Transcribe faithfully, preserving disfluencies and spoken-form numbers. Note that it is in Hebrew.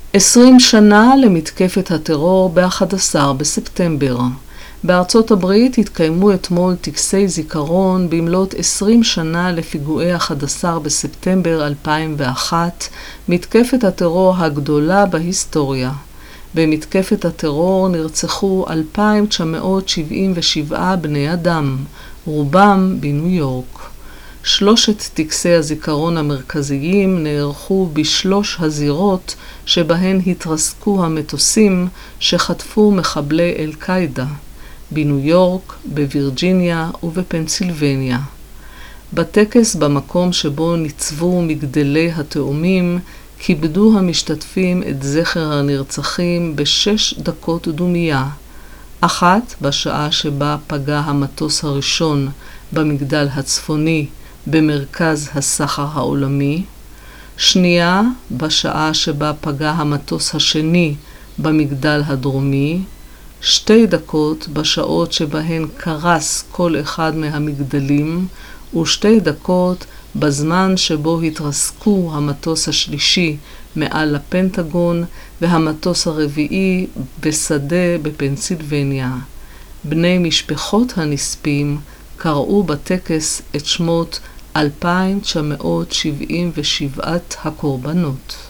עשרים שנה למתקפת הטרור ב-אחד עשר בספטמבר. בארצות הברית התקיימו אתמול טקסי זיכרון במלאת עשרים שנה לפיגועי אחד עשר בספטמבר אלפיים ואחת, מתקפת הטרור הגדולה בהיסטוריה. במתקפת הטרור נרצחו אלפיים תשע מאות שבעים ושבעה בני אדם, רובם בניו יורק. שלושת טקסי הזיכרון המרכזיים נערכו בשלוש הזירות שבהן התרסקו המטוסים שחטפו מחבלי אל-קאידה, בניו יורק, בווירג'יניה ובפנסילבניה. בטקס במקום שבו ניצבו מגדלי התאומים, כיבדו המשתתפים את זכר הנרצחים בשש דקות דומייה, אחת בשעה שבה פגע המטוס הראשון במגדל הצפוני במרכז הסחר העולמי, שנייה בשעה שבה פגע המטוס השני במגדל הדרומי, שתי דקות בשעות שבהן קרס כל אחד מהמגדלים, ושתי דקות בזמן שבו התרסקו המטוס השלישי מעל הפנטגון והמטוס הרביעי בשדה בפנסילבניה. בני משפחות הנספים קראו בטקס את שמות אלפיים תשע מאות שבעים ושבעה הקורבנות.